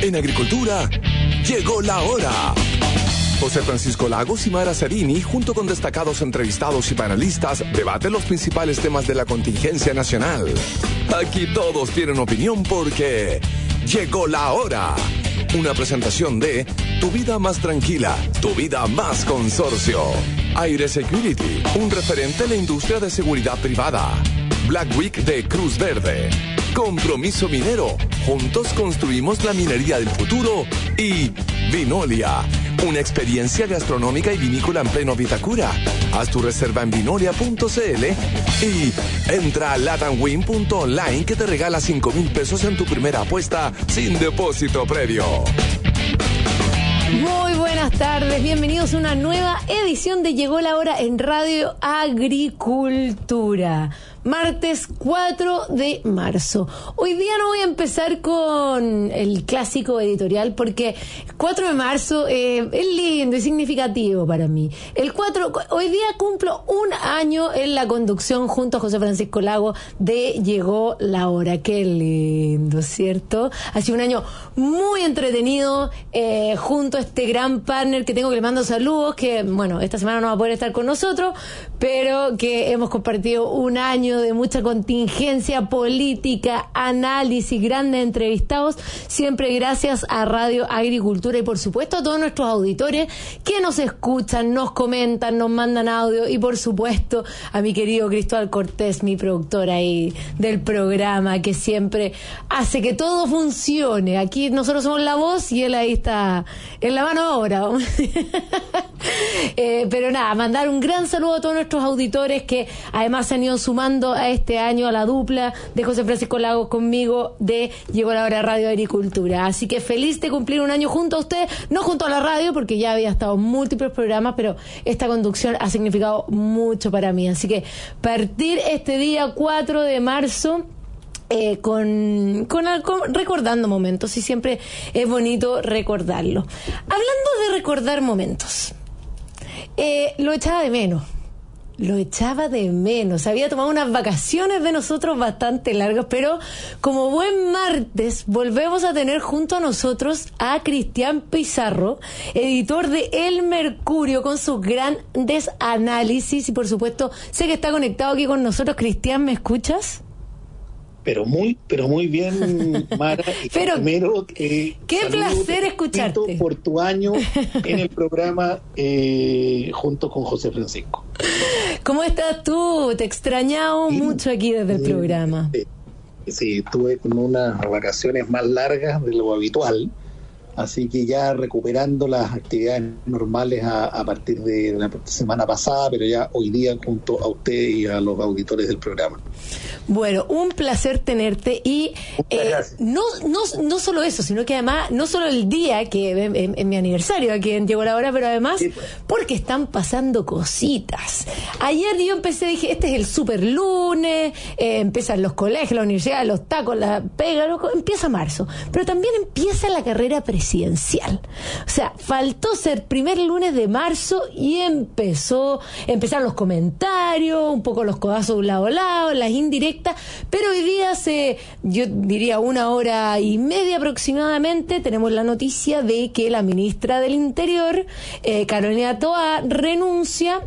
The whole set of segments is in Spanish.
En agricultura, llegó la hora. José Francisco Lagos y Mara Cerini, junto con destacados entrevistados y panelistas, debaten los principales temas de la contingencia nacional. Aquí todos tienen opinión porque llegó la hora. Una presentación de Tu Vida Más Tranquila, Tu Vida Más Consorcio. Aire Security, un referente en la industria de seguridad privada. Black Week de Cruz Verde. Compromiso Minero, juntos construimos la minería del futuro. Y Vinolia, una experiencia gastronómica y vinícola en pleno Vitacura. Haz tu reserva en vinolia.cl y entra a latamwin.online que te regala 5,000 pesos en tu primera apuesta sin depósito previo. Muy buenas tardes, bienvenidos a una nueva edición de Llegó la Hora en Radio Agricultura. Martes 4 de marzo. Hoy día no voy a empezar con el clásico editorial porque 4 de marzo es lindo y significativo para mí. Hoy día cumplo un año en la conducción junto a José Francisco Lago de Llegó la Hora. Qué lindo, ¿cierto? Ha sido un año muy entretenido junto a este gran partner que tengo, que le mando saludos, que bueno, esta semana no va a poder estar con nosotros, pero que hemos compartido un año de mucha contingencia política, análisis, grandes entrevistados, siempre gracias a Radio Agricultura y por supuesto a todos nuestros auditores que nos escuchan, nos comentan, nos mandan audio y por supuesto a mi querido Cristóbal Cortés, mi productor ahí del programa, que siempre hace que todo funcione. Aquí nosotros somos la voz y él ahí está en la mano ahora. Pero nada, mandar un gran saludo a todos nuestros auditores que además se han ido sumando a este año a la dupla de José Francisco Lagos conmigo de Llegó la Hora Radio Agricultura. Así que feliz de cumplir un año junto a ustedes, no junto a la radio porque ya había estado en múltiples programas, pero esta conducción ha significado mucho para mí. Así que partir este día 4 de marzo recordando momentos, y siempre es bonito recordarlo. Hablando de recordar momentos, lo echaba de menos. Había tomado unas vacaciones de nosotros bastante largas, pero como buen martes volvemos a tener junto a nosotros a Cristian Pizarro, editor de El Mercurio, con sus grandes análisis y por supuesto sé que está conectado aquí con nosotros. Cristian, ¿me escuchas? Pero muy bien, Mara. Pero primero, qué placer escucharte por tu año en el programa junto con José Francisco. ¿Cómo estás tú? Te he extrañado mucho aquí desde el programa. Sí, estuve con unas vacaciones más largas de lo habitual, así que ya recuperando las actividades normales a partir de la semana pasada, pero ya hoy día junto a usted y a los auditores del programa. Bueno, un placer tenerte y no solo eso, sino que además, no solo el día que en mi aniversario aquí en Llegó la Hora, pero además sí, porque están pasando cositas. Ayer yo dije, este es el super lunes, empiezan los colegios, la universidad, los tacos, la pega, empieza marzo, pero también empieza la carrera presidencial. O sea, faltó ser primer lunes de marzo y empezaron los comentarios, un poco los codazos de un lado a lado, las indirectas, pero hoy día yo diría 1 hora y media aproximadamente, tenemos la noticia de que la ministra del Interior, Carolina Toá, renuncia.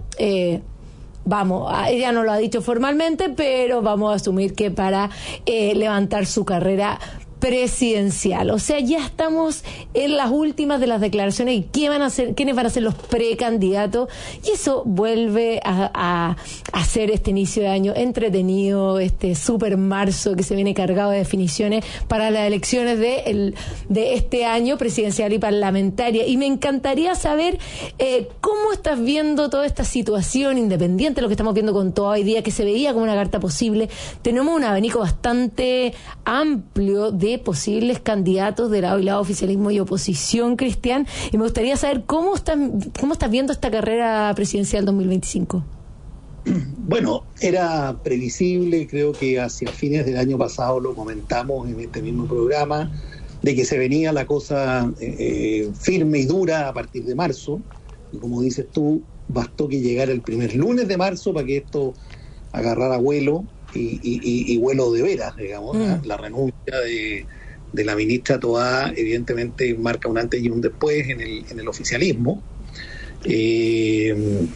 Ella no lo ha dicho formalmente, pero vamos a asumir que para levantar su carrera presidencial. O sea, ya estamos en las últimas de las declaraciones y quiénes van a ser los precandidatos, y eso vuelve a hacer este inicio de año entretenido, este super marzo que se viene cargado de definiciones para las elecciones de este año presidencial y parlamentaria. Y me encantaría saber cómo estás viendo toda esta situación, independiente de lo que estamos viendo con todo hoy día, que se veía como una carta posible. Tenemos un abanico bastante amplio de posibles candidatos de lado y lado, oficialismo y oposición, Cristian, y me gustaría saber cómo estás viendo esta carrera presidencial 2025. Bueno, era previsible, creo que hacia fines del año pasado lo comentamos en este mismo programa, de que se venía la cosa firme y dura a partir de marzo, y como dices tú, bastó que llegara el primer lunes de marzo para que esto agarrara vuelo, y vuelo de veras, digamos, la renuncia de la ministra Toá evidentemente marca un antes y un después en el oficialismo. Y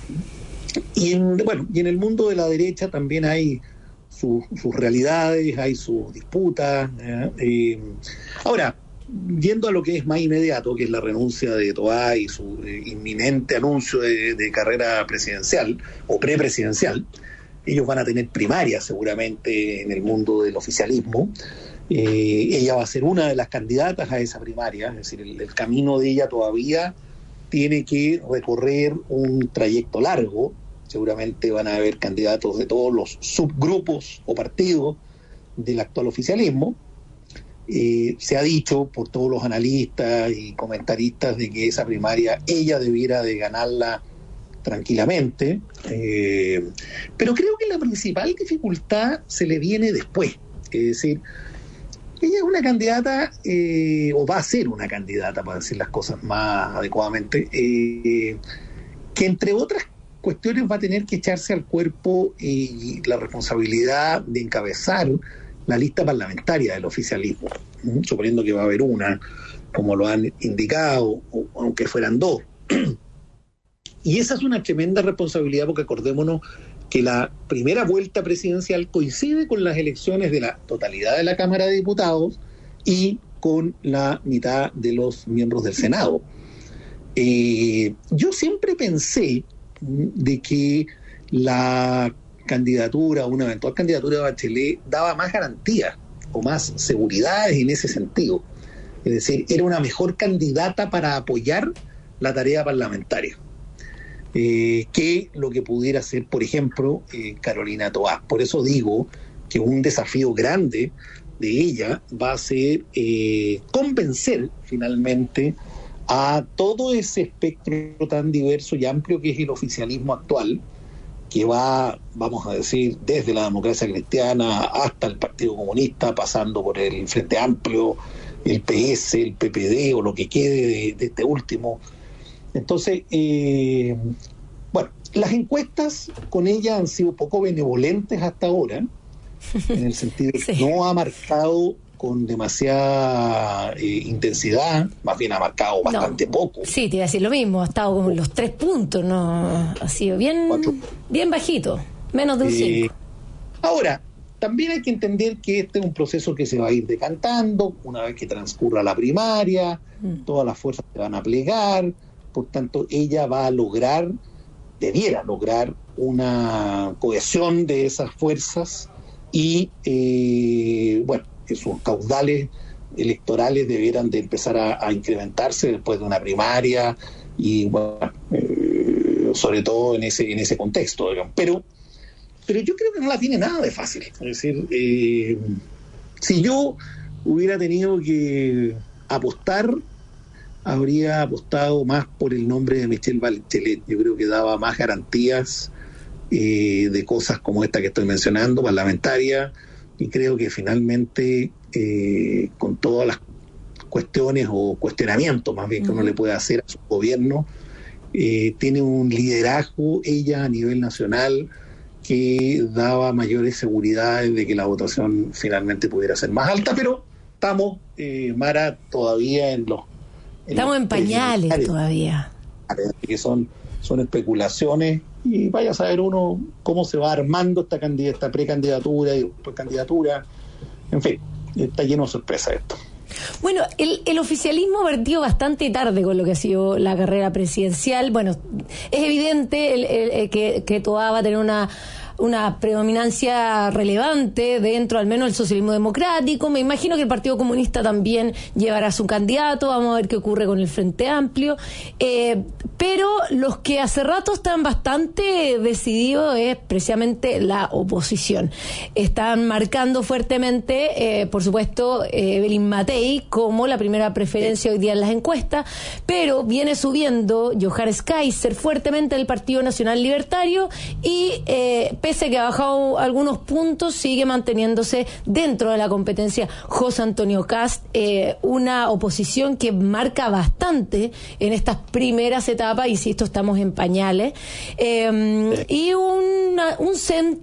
en el mundo de la derecha también hay sus realidades, hay sus disputas. Ahora, yendo a lo que es más inmediato, que es la renuncia de Toá y su inminente anuncio de carrera presidencial o prepresidencial, ellos van a tener primarias seguramente en el mundo del oficialismo. Ella va a ser una de las candidatas a esa primaria, es decir, el camino de ella todavía tiene que recorrer un trayecto largo. Seguramente van a haber candidatos de todos los subgrupos o partidos del actual oficialismo. Se ha dicho por todos los analistas y comentaristas de que esa primaria ella debiera de ganarla tranquilamente, pero creo que la principal dificultad se le viene después. Es decir, ella es una candidata, o va a ser una candidata, para decir las cosas más adecuadamente, que entre otras cuestiones va a tener que echarse al cuerpo la responsabilidad de encabezar la lista parlamentaria del oficialismo, suponiendo que va a haber una, como lo han indicado, o aunque fueran dos. Y esa es una tremenda responsabilidad, porque acordémonos que la primera vuelta presidencial coincide con las elecciones de la totalidad de la Cámara de Diputados y con la mitad de los miembros del Senado. Yo siempre pensé de que la candidatura, una eventual candidatura de Bachelet, daba más garantías o más seguridades en ese sentido. Es decir, era una mejor candidata para apoyar la tarea parlamentaria que lo que pudiera ser, por ejemplo, Carolina Toá. Por eso digo que un desafío grande de ella va a ser convencer finalmente a todo ese espectro tan diverso y amplio que es el oficialismo actual, que va, vamos a decir, desde la democracia cristiana hasta el Partido Comunista, pasando por el Frente Amplio, el PS, el PPD o lo que quede de este último. Entonces, las encuestas con ella han sido poco benevolentes hasta ahora, en el sentido de que no ha marcado con demasiada intensidad, más bien ha marcado bastante poco. Sí, te iba a decir lo mismo, ha estado con los 3 puntos, ¿no? Ha sido bien bajito, menos de un 5. Ahora, también hay que entender que este es un proceso que se va a ir decantando una vez que transcurra la primaria, todas las fuerzas se van a plegar, por tanto ella va a debiera lograr una cohesión de esas fuerzas y, sus caudales electorales debieran de empezar a incrementarse después de una primaria y, sobre todo en ese contexto, digamos. Pero yo creo que no la tiene nada de fácil. Es decir, si yo hubiera tenido que apostar, habría apostado más por el nombre de Michelle Bachelet. Yo creo que daba más garantías de cosas como esta que estoy mencionando, parlamentaria, y creo que finalmente, con todas las cuestiones o cuestionamientos más bien que uno le puede hacer a su gobierno, tiene un liderazgo ella a nivel nacional que daba mayores seguridades de que la votación finalmente pudiera ser más alta, pero estamos, Mara, todavía estamos en pañales todavía. Que son especulaciones, y vaya a saber uno cómo se va armando esta precandidatura y candidatura. En fin, está lleno de sorpresas esto. Bueno, el oficialismo partió bastante tarde con lo que ha sido la carrera presidencial. Bueno, es evidente que Toá va a tener una predominancia relevante dentro al menos del socialismo democrático. Me imagino que el Partido Comunista también llevará a su candidato. Vamos a ver qué ocurre con el Frente Amplio. Pero los que hace rato están bastante decididos es precisamente la oposición. Están marcando fuertemente, por supuesto, Evelyn Matei como la primera preferencia hoy día en las encuestas, pero viene subiendo Johannes Kaiser fuertemente del Partido Nacional Libertario y pese a que ha bajado algunos puntos, sigue manteniéndose dentro de la competencia José Antonio Kast, una oposición que marca bastante en estas primeras etapas, insisto, estamos en pañales, y un centro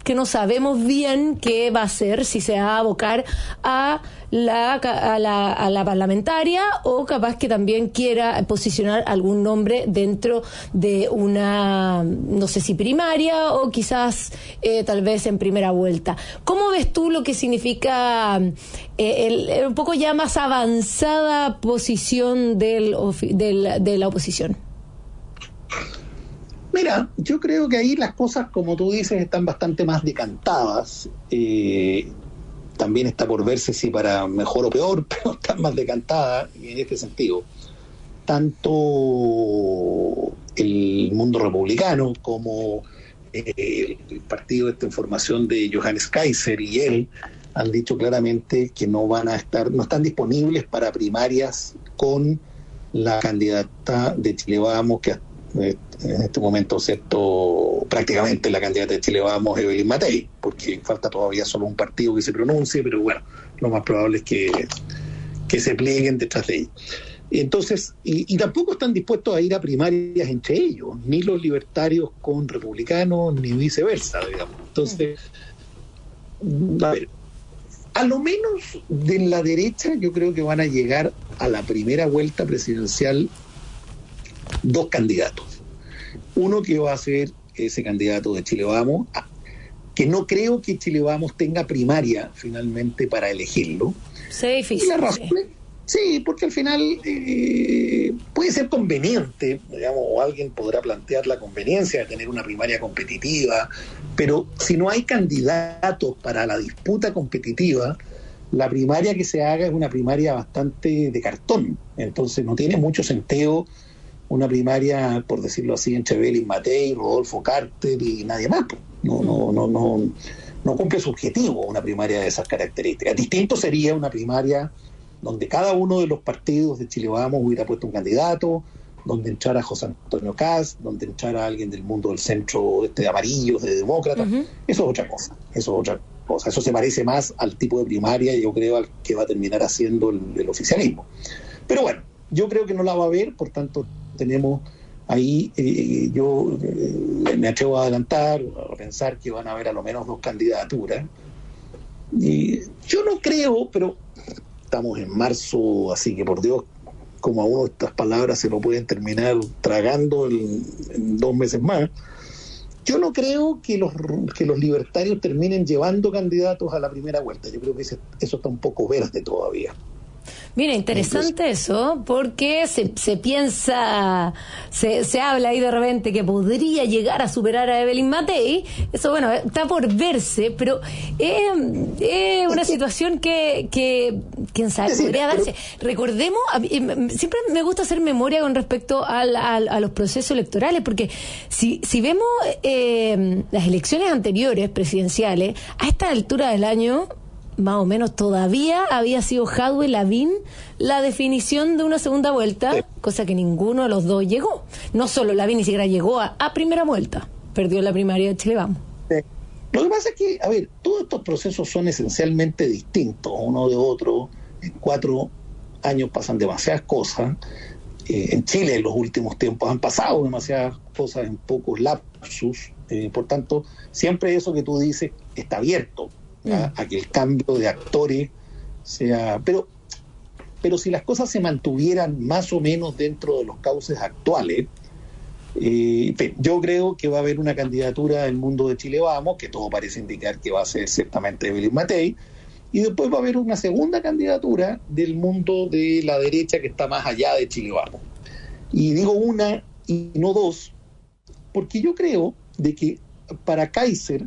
que no sabemos bien qué va a hacer, si se va a abocar a la parlamentaria o capaz que también quiera posicionar algún nombre dentro de una, no sé si primaria o quizás tal vez en primera vuelta. ¿Cómo ves tú lo que significa un poco ya más avanzada posición de la oposición? Mira, yo creo que ahí las cosas, como tú dices, están bastante más decantadas. También está por verse si para mejor o peor, pero están más decantadas en este sentido. Tanto el mundo republicano como el partido de esta información de Johannes Kaiser y él han dicho claramente que no están disponibles para primarias con la candidata de Chile Vamos, que en este momento, ¿cierto?, prácticamente la candidata de Chile Vamos, Evelyn Matei, porque falta todavía solo un partido que se pronuncie, pero bueno, lo más probable es que se plieguen detrás de ella. Entonces, y tampoco están dispuestos a ir a primarias entre ellos, ni los libertarios con republicanos, ni viceversa, digamos. Entonces, a ver, a lo menos de la derecha yo creo que van a llegar a la primera vuelta presidencial dos candidatos. Uno que va a ser ese candidato de Chile Vamos, que no creo que Chile Vamos tenga primaria finalmente para elegirlo. Sí, difícil. Y la razón sí, porque al final puede ser conveniente, digamos, o alguien podrá plantear la conveniencia de tener una primaria competitiva, pero si no hay candidatos para la disputa competitiva, la primaria que se haga es una primaria bastante de cartón. Entonces no tiene mucho sentido una primaria, por decirlo así, entre Evelyn Matei, Rodolfo Carter y nadie más. No cumple su objetivo una primaria de esas características. Distinto sería una primaria donde cada uno de los partidos de Chile Vamos hubiera puesto un candidato, donde entrara José Antonio Kast, donde entrara alguien del mundo del centro de amarillos, de demócratas. Uh-huh. Eso es otra cosa. Eso se parece más al tipo de primaria, yo creo, al que va a terminar haciendo el oficialismo. Pero bueno, yo creo que no la va a haber, por tanto tenemos ahí, yo me atrevo a adelantar, a pensar que van a haber a lo menos dos candidaturas. Y yo no creo, pero estamos en marzo, así que por Dios, como a uno estas palabras se lo pueden terminar tragando en 2 meses más. Yo no creo que los libertarios terminen llevando candidatos a la primera vuelta. Yo creo que eso está un poco verde todavía. Mira, interesante eso, porque se piensa, se habla ahí de repente que podría llegar a superar a Evelyn Matei. Eso, bueno, está por verse, pero es una situación que quién sabe, podría darse. Recordemos, siempre me gusta hacer memoria con respecto a los procesos electorales, porque si vemos las elecciones anteriores presidenciales, a esta altura del año, más o menos todavía había sido Jadwe Lavín la definición de una segunda vuelta, sí, cosa que ninguno de los dos llegó. No solo Lavín ni siquiera llegó a primera vuelta, perdió la primaria de Chile Vamos. Sí. Lo que pasa es que, a ver, todos estos procesos son esencialmente distintos uno de otro. En 4 años pasan demasiadas cosas. En Chile en los últimos tiempos han pasado demasiadas cosas en pocos lapsus. Por tanto, siempre eso que tú dices está abierto a que el cambio de actores sea... Pero si las cosas se mantuvieran más o menos dentro de los cauces actuales, yo creo que va a haber una candidatura del mundo de Chile Vamos, que todo parece indicar que va a ser ciertamente Evelyn Matei, y después va a haber una segunda candidatura del mundo de la derecha que está más allá de Chile Vamos. Y digo una y no dos, porque yo creo de que para Kaiser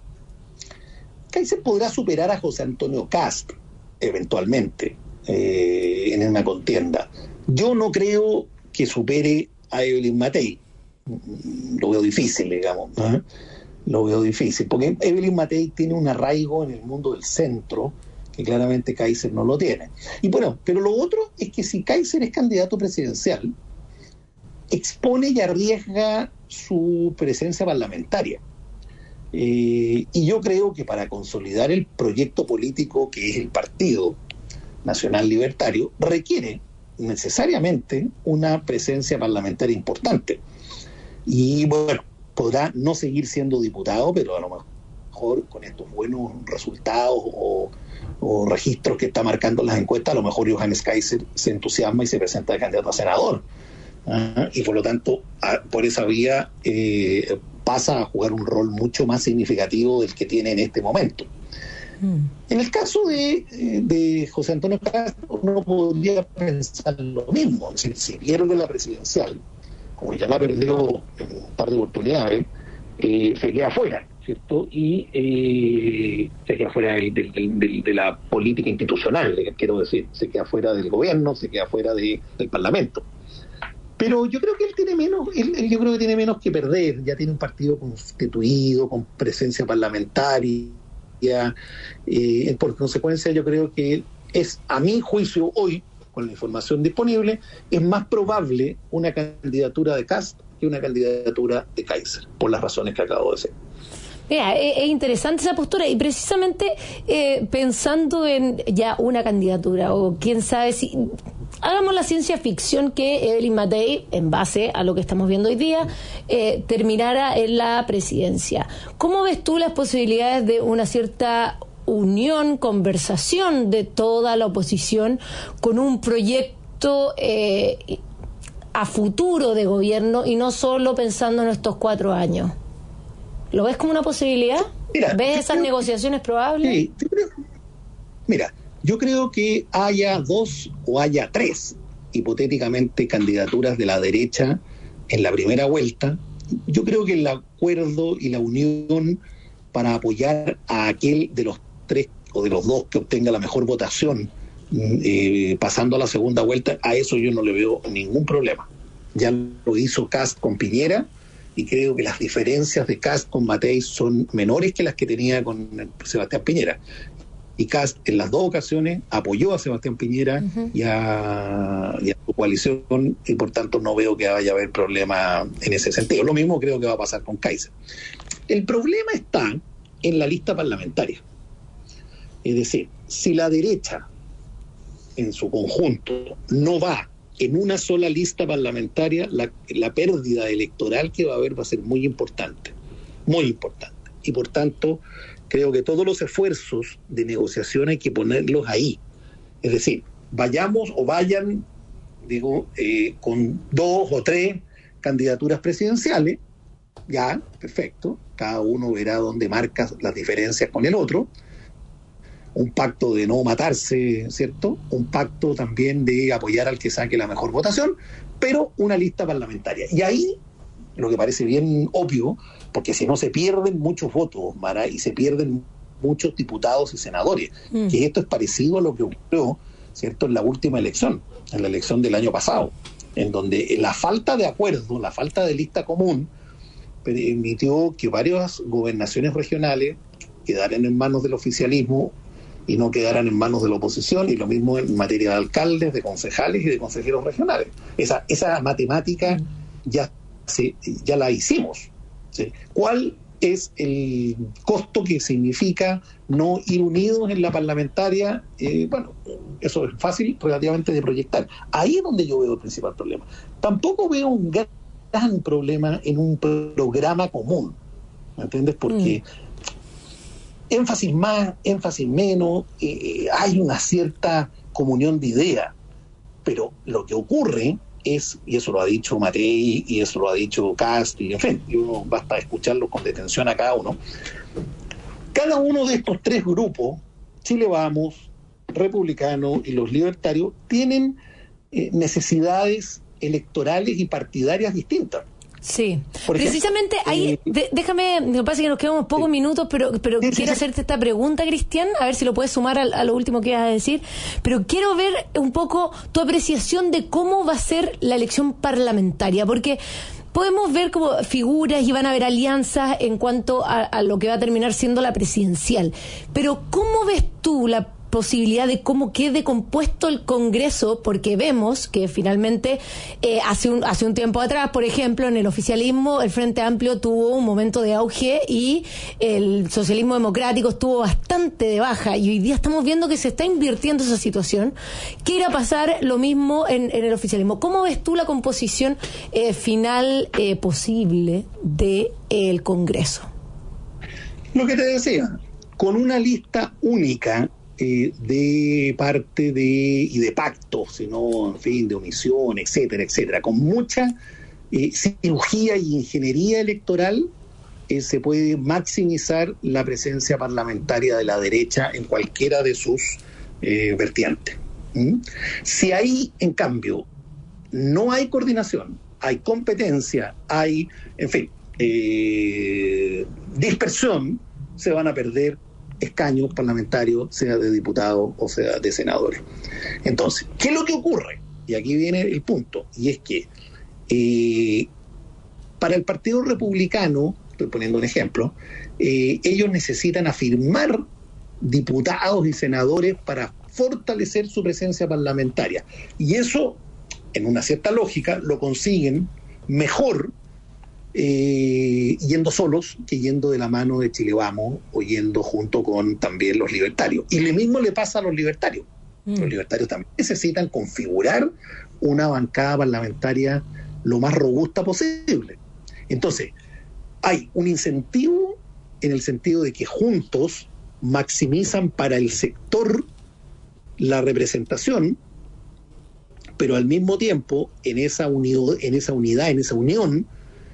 podrá superar a José Antonio Kast eventualmente en una contienda. Yo no creo que supere a Evelyn Matei. Lo veo difícil, digamos, ¿no? Lo veo difícil, porque Evelyn Matei tiene un arraigo en el mundo del centro que claramente Kaiser no lo tiene. Y bueno, pero lo otro es que si Kaiser es candidato presidencial, expone y arriesga su presencia parlamentaria. Y yo creo que para consolidar el proyecto político que es el Partido Nacional Libertario, requiere necesariamente una presencia parlamentaria importante. Y bueno, podrá no seguir siendo diputado, pero a lo mejor con estos buenos resultados o registros que está marcando las encuestas, a lo mejor Johannes Kaiser se entusiasma y se presenta de candidato a senador. Y por lo tanto, por esa vía pasa a jugar un rol mucho más significativo del que tiene en este momento. En el caso de José Antonio Castro, uno podría pensar lo mismo. Es decir, si pierde la presidencial, como ya la perdió en un par de oportunidades, se queda fuera, ¿cierto? Y se queda fuera de la política institucional, quiero decir, se queda fuera del gobierno, se queda fuera del Parlamento. Pero yo creo que él tiene menos que perder. Ya tiene un partido constituido, con presencia parlamentaria. Por consecuencia, yo creo que es, a mi juicio, hoy, con la información disponible, es más probable una candidatura de Kast que una candidatura de Kaiser, por las razones que acabo de decir. Mira, es interesante esa postura y precisamente pensando en ya una candidatura o quién sabe si... Hagamos la ciencia ficción que Evelyn Matei, en base a lo que estamos viendo hoy día, terminara en la presidencia. ¿Cómo ves tú las posibilidades de una cierta unión, conversación de toda la oposición con un proyecto a futuro de gobierno y no solo pensando en estos 4 años? ¿Lo ves como una posibilidad? Mira, ¿ves esas negociaciones probables? Sí, yo creo que haya 2 o haya 3, hipotéticamente, candidaturas de la derecha en la primera vuelta. Yo creo que el acuerdo y la unión para apoyar a aquel de los 3 o de los 2 que obtenga la mejor votación pasando a la segunda vuelta, a eso yo no le veo ningún problema. Ya lo hizo Kast con Piñera, y creo que las diferencias de Kast con Matei son menores que las que tenía con Sebastián Piñera. Y Kast en las 2 ocasiones apoyó a Sebastián Piñera y a su coalición, y por tanto no veo que vaya a haber problema en ese sentido. Lo mismo creo que va a pasar con Kaiser. El problema está en la lista parlamentaria. Es decir, si la derecha en su conjunto no va en una sola lista parlamentaria, la pérdida electoral que va a haber va a ser muy importante, y por tanto creo que todos los esfuerzos de negociación hay que ponerlos ahí. Es decir, vayan, con 2 o 3 candidaturas presidenciales, ya, perfecto, cada uno verá dónde marca las diferencias con el otro, un pacto de no matarse, ¿cierto? Un pacto también de apoyar al que saque la mejor votación, pero una lista parlamentaria. Y ahí, lo que parece bien obvio, porque si no se pierden muchos votos, Mara, y se pierden muchos diputados y senadores, que esto es parecido a lo que ocurrió, ¿cierto?, en la última elección, en la elección del año pasado, en donde la falta de acuerdo, la falta de lista común, permitió que varias gobernaciones regionales quedaran en manos del oficialismo y no quedaran en manos de la oposición, y lo mismo en materia de alcaldes, de concejales y de consejeros regionales. Esa matemática ya la hicimos, ¿sí? ¿Cuál es el costo que significa no ir unidos en la parlamentaria? Bueno, eso es fácil relativamente de proyectar. Ahí es donde yo veo el principal problema. Tampoco veo un gran problema en un programa común, ¿me entiendes? Porque énfasis más, énfasis menos, hay una cierta comunión de ideas, pero lo que ocurre es, y eso lo ha dicho Matei, y eso lo ha dicho Kast, y en fin, y uno basta escucharlo con detención a cada uno. Cada uno de estos 3 grupos, Chile Vamos, Republicano y los libertarios, tienen necesidades electorales y partidarias distintas. Sí, por precisamente ahí, déjame, me pasa que nos quedamos pocos minutos, pero quiero hacerte esta pregunta, Cristian, a ver si lo puedes sumar a lo último que ibas a decir, pero quiero ver un poco tu apreciación de cómo va a ser la elección parlamentaria, porque podemos ver como figuras y van a haber alianzas en cuanto a lo que va a terminar siendo la presidencial, pero ¿cómo ves tú la posibilidad de cómo quede compuesto el Congreso? Porque vemos que finalmente hace un tiempo atrás, por ejemplo, en el oficialismo el Frente Amplio tuvo un momento de auge y el socialismo democrático estuvo bastante de baja, y hoy día estamos viendo que se está invirtiendo esa situación. ¿Qué irá a pasar lo mismo en el oficialismo? ¿Cómo ves tú la composición final posible del Congreso? Lo que te decía, con una lista única de parte y de pactos, sino, en fin, de omisión, etcétera, etcétera, con mucha cirugía y ingeniería electoral, se puede maximizar la presencia parlamentaria de la derecha en cualquiera de sus vertientes. Si ahí, en cambio, no hay coordinación, hay competencia, hay, en fin, dispersión, se van a perder escaños parlamentarios, sea de diputados o sea de senadores. Entonces, ¿qué es lo que ocurre? Y aquí viene el punto, y es que para el Partido Republicano, estoy poniendo un ejemplo, ellos necesitan afirmar diputados y senadores para fortalecer su presencia parlamentaria. Y eso, en una cierta lógica, lo consiguen mejor yendo solos que yendo de la mano de Chile Vamos o yendo junto con también los libertarios. Y lo mismo le pasa a los libertarios. Los libertarios también necesitan configurar una bancada parlamentaria lo más robusta posible. Entonces, hay un incentivo en el sentido de que juntos maximizan para el sector la representación, pero al mismo tiempo en esa unidad, en esa unión,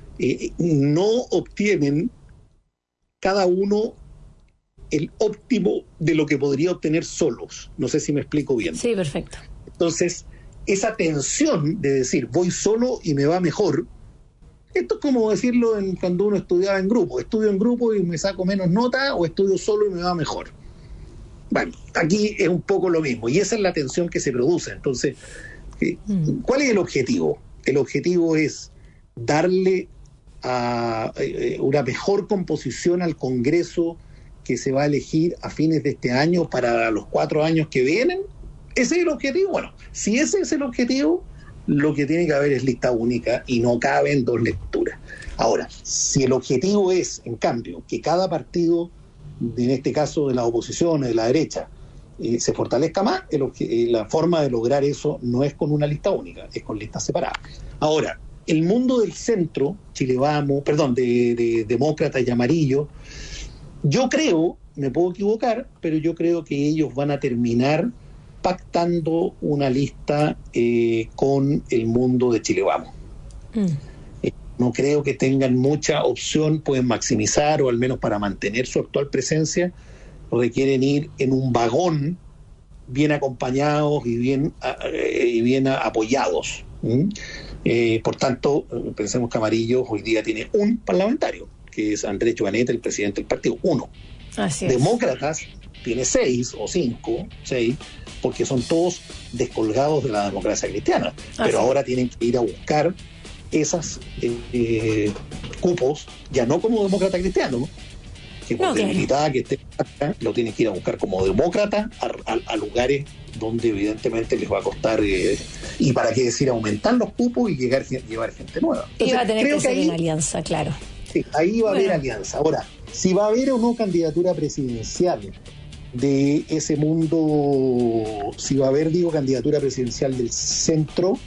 no obtienen cada uno el óptimo de lo que podría obtener solos. No sé si me explico bien. Sí, perfecto. Entonces, esa tensión de decir voy solo y me va mejor, esto es como decirlo cuando uno estudiaba en grupo. Estudio en grupo y me saco menos nota, o estudio solo y me va mejor. Bueno, aquí es un poco lo mismo, y esa es la tensión que se produce. Entonces, ¿cuál es el objetivo? El objetivo es darle a una mejor composición al Congreso que se va a elegir a fines de este año para los 4 años que vienen. ¿Ese es el objetivo? Bueno, si ese es el objetivo, lo que tiene que haber es lista única y no caben 2 lecturas. Ahora, si el objetivo es, en cambio, que cada partido, en este caso de la oposición, de la derecha, se fortalezca más, la forma de lograr eso no es con una lista única, es con listas separadas. Ahora, el mundo del centro, Chile Vamos, de demócratas y amarillos, yo creo, me puedo equivocar, pero yo creo que ellos van a terminar pactando una lista con el mundo de Chile Vamos. No creo que tengan mucha opción, pueden maximizar, o al menos para mantener su actual presencia, requieren ir en un vagón bien acompañados y bien apoyados. Por tanto, pensemos que Amarillo hoy día tiene un parlamentario, que es Andrés Joanet, el presidente del partido, 1. Así es. Demócratas tiene 6 o 5, porque son todos descolgados de la democracia cristiana. Pero ahora tienen que ir a buscar esas cupos, ya no como demócrata cristiano, que por debilitada que esté acá, lo tienen que ir a buscar como demócrata a lugares donde evidentemente les va a costar, y para qué decir, aumentar los cupos y llevar gente nueva. Entonces, y va a tener que ser ahí, en alianza, claro. Sí, ahí va a haber alianza. Ahora, si va a haber o no candidatura presidencial de ese mundo, si va a haber, candidatura presidencial del centro,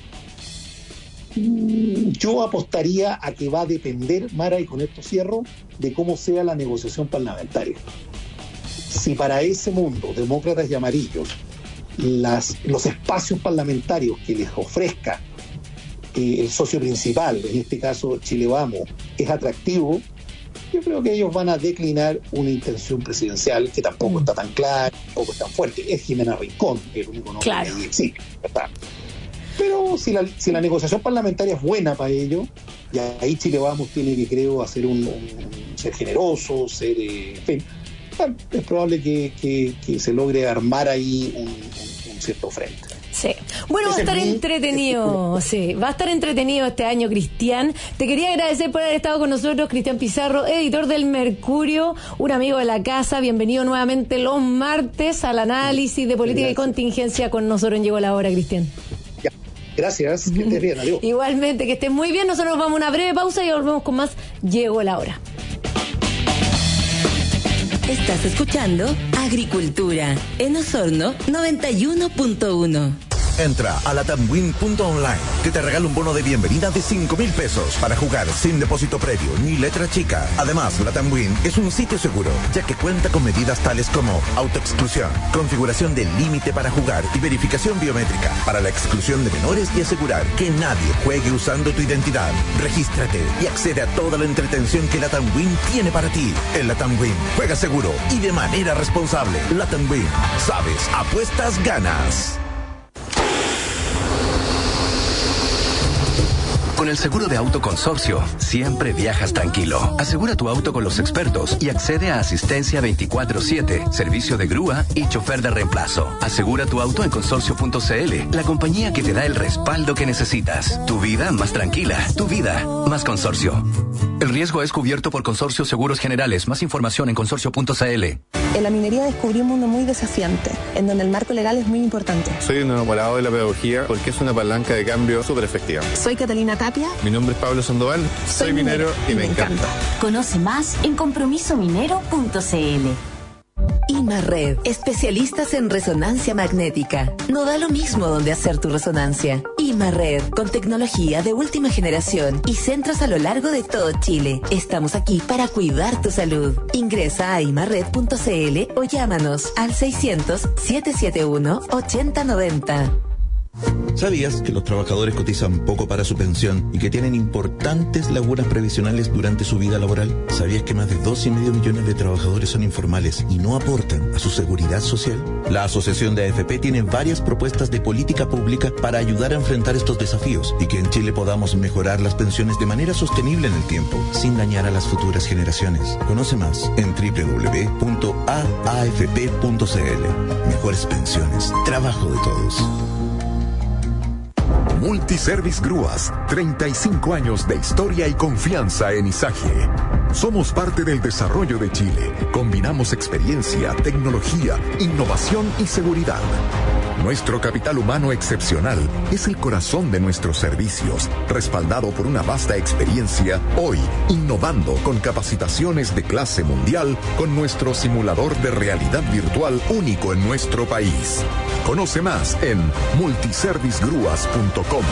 yo apostaría a que va a depender, Mara, y con esto cierro, de cómo sea la negociación parlamentaria. Si para ese mundo, demócratas y amarillos, los espacios parlamentarios que les ofrezca el socio principal, en este caso Chile Vamos, es atractivo, yo creo que ellos van a declinar una intención presidencial que tampoco está tan clara, tampoco es tan fuerte. Es Jimena Rincón, el único nombre que existe, ¿verdad? Pero si la negociación parlamentaria es buena para ellos, ya ahí Chile Vamos tiene que, creo, hacer ser generoso, en fin, es probable que se logre armar ahí un cierto frente. Sí. Bueno, va a estar entretenido, va a estar entretenido este año, Cristian. Te quería agradecer por haber estado con nosotros, Cristian Pizarro, editor del Mercurio, un amigo de la casa. Bienvenido nuevamente los martes al análisis de política y contingencia con nosotros en Llegó la Hora, Cristian. Gracias, que estés bien, adiós. Igualmente, que estés muy bien. Nosotros nos vamos a una breve pausa y volvemos con más Llegó la Hora. Estás escuchando Agricultura en Osorno 91.1. Entra a latamwin.online que te regala un bono de bienvenida de 5,000 pesos para jugar sin depósito previo ni letra chica. Además, LatamWin es un sitio seguro, ya que cuenta con medidas tales como autoexclusión, configuración del límite para jugar y verificación biométrica para la exclusión de menores y asegurar que nadie juegue usando tu identidad. Regístrate y accede a toda la entretención que LatamWin tiene para ti. En LatamWin, juega seguro y de manera responsable. LatamWin, sabes, apuestas, ganas. Con el seguro de auto Consorcio, siempre viajas tranquilo. Asegura tu auto con los expertos y accede a asistencia 24/7, servicio de grúa y chofer de reemplazo. Asegura tu auto en consorcio.cl, la compañía que te da el respaldo que necesitas. Tu vida más tranquila, tu vida más Consorcio. El riesgo es cubierto por Consorcio Seguros Generales. Más información en consorcio.cl. En la minería descubrí un mundo muy desafiante, en donde el marco legal es muy importante. Soy un enamorado de la pedagogía porque es una palanca de cambio súper efectiva. Soy Catalina Tapia. Mi nombre es Pablo Sandoval, soy minero y me encanta. Conoce más en compromisominero.cl. IMARRED, especialistas en resonancia magnética. No da lo mismo donde hacer tu resonancia. IMARRED, con tecnología de última generación y centros a lo largo de todo Chile. Estamos aquí para cuidar tu salud. Ingresa a imarred.cl o llámanos al 600-771-8090. ¿Sabías que los trabajadores cotizan poco para su pensión y que tienen importantes lagunas previsionales durante su vida laboral? ¿Sabías que más de 2,5 millones de trabajadores son informales y no aportan a su seguridad social? La Asociación de AFP tiene varias propuestas de política pública para ayudar a enfrentar estos desafíos y que en Chile podamos mejorar las pensiones de manera sostenible en el tiempo, sin dañar a las futuras generaciones. Conoce más en www.aafp.cl. Mejores pensiones, trabajo de todos. Multiservice Grúas, 35 años de historia y confianza en Izague. Somos parte del desarrollo de Chile. Combinamos experiencia, tecnología, innovación y seguridad. Nuestro capital humano excepcional es el corazón de nuestros servicios, respaldado por una vasta experiencia, hoy innovando con capacitaciones de clase mundial con nuestro simulador de realidad virtual único en nuestro país. Conoce más en multiservicegrúas.com.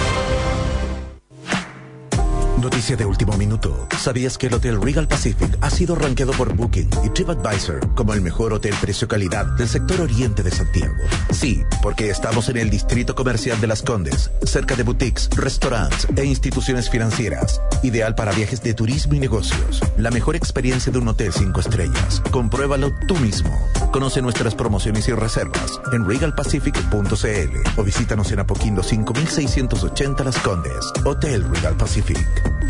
Noticia de último minuto. ¿Sabías que el Hotel Regal Pacific ha sido rankeado por Booking y TripAdvisor como el mejor hotel precio-calidad del sector oriente de Santiago? Sí, porque estamos en el distrito comercial de Las Condes, cerca de boutiques, restaurantes e instituciones financieras. Ideal para viajes de turismo y negocios. La mejor experiencia de un hotel 5 estrellas. Compruébalo tú mismo. Conoce nuestras promociones y reservas en regalpacific.cl o visítanos en Apoquindo 5680 Las Condes. Hotel Regal Pacific.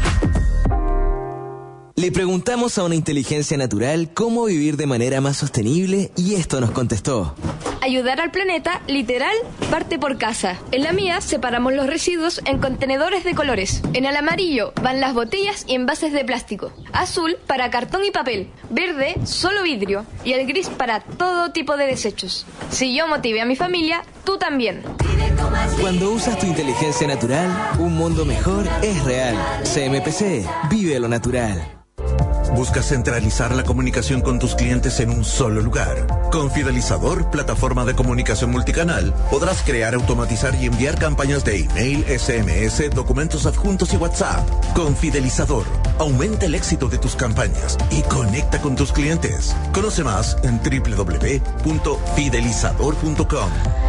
Le preguntamos a una inteligencia natural cómo vivir de manera más sostenible y esto nos contestó. Ayudar al planeta, literal, parte por casa. En la mía separamos los residuos en contenedores de colores. En el amarillo van las botellas y envases de plástico. Azul para cartón y papel. Verde, solo vidrio. Y el gris para todo tipo de desechos. Si yo motivé a mi familia, tú también. Cuando usas tu inteligencia natural, un mundo mejor es real. CMPC, vive lo natural. ¿Buscas centralizar la comunicación con tus clientes en un solo lugar? Con Fidelizador, plataforma de comunicación multicanal, podrás crear, automatizar y enviar campañas de email, SMS, documentos adjuntos y WhatsApp. Con Fidelizador, aumenta el éxito de tus campañas y conecta con tus clientes. Conoce más en www.fidelizador.com.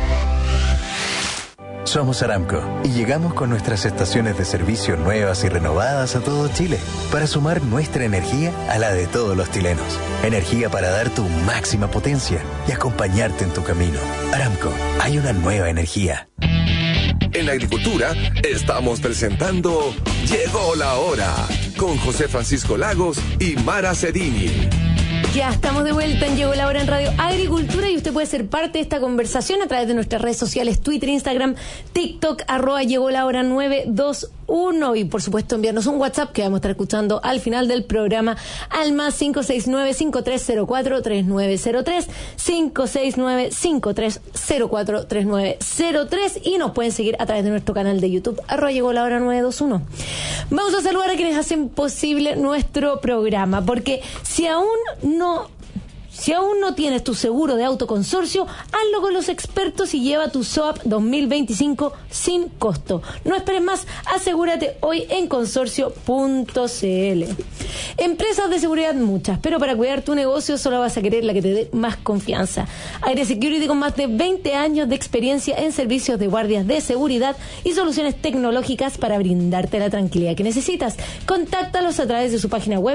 Somos Aramco y llegamos con nuestras estaciones de servicio nuevas y renovadas a todo Chile para sumar nuestra energía a la de todos los chilenos. Energía para dar tu máxima potencia y acompañarte en tu camino. Aramco, hay una nueva energía. En la agricultura estamos presentando Llegó la Hora con José Francisco Lagos y Mara Cedini. Ya estamos de vuelta en Llegó la Hora en Radio Agricultura y usted puede ser parte de esta conversación a través de nuestras redes sociales, Twitter, Instagram, TikTok, @Llegó la Hora 921 y por supuesto enviarnos un WhatsApp que vamos a estar escuchando al final del programa al más 569-5304-3903, 569-5304-3903 y nos pueden seguir a través de nuestro canal de YouTube, @Llegó la Hora 921. Vamos a saludar a quienes hacen posible nuestro programa, porque si aún no Si aún no tienes tu seguro de autoconsorcio, hazlo con los expertos y lleva tu SOAP 2025 sin costo. No esperes más, asegúrate hoy en consorcio.cl. Empresas de seguridad muchas, pero para cuidar tu negocio solo vas a querer la que te dé más confianza. Aire Security, con más de 20 años de experiencia en servicios de guardias de seguridad y soluciones tecnológicas para brindarte la tranquilidad que necesitas. Contáctalos a través de su página web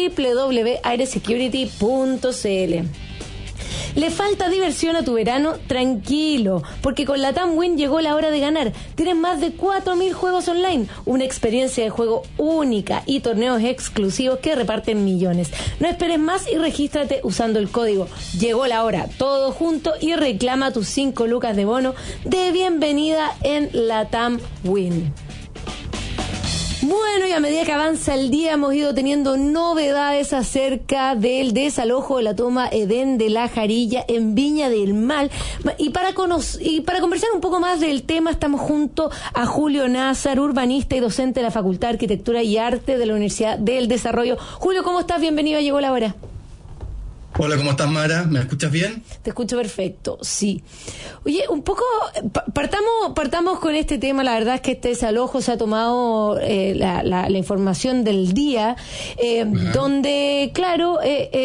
www.airesecurity.cl. ¿Le falta diversión a tu verano? Tranquilo, porque con la TAM Win llegó la hora de ganar. Tienes más de 4.000 juegos online, una experiencia de juego única y torneos exclusivos que reparten millones. No esperes más y regístrate usando el código Llegó la hora, todo junto, y reclama tus 5 lucas de bono de bienvenida en la TAM Win. Bueno, y a medida que avanza el día hemos ido teniendo novedades acerca del desalojo de la toma Edén de la Jarilla en Viña del Mar. Y para conversar un poco más del tema estamos junto a Julio Nazar, urbanista y docente de la Facultad de Arquitectura y Arte de la Universidad del Desarrollo. Julio, ¿cómo estás? Bienvenido a Llegó la Hora. Hola, ¿cómo estás, Mara? ¿Me escuchas bien? Te escucho perfecto, sí. Oye, un poco, partamos con este tema. La verdad es que este desalojo se ha tomado la información del día, donde, claro,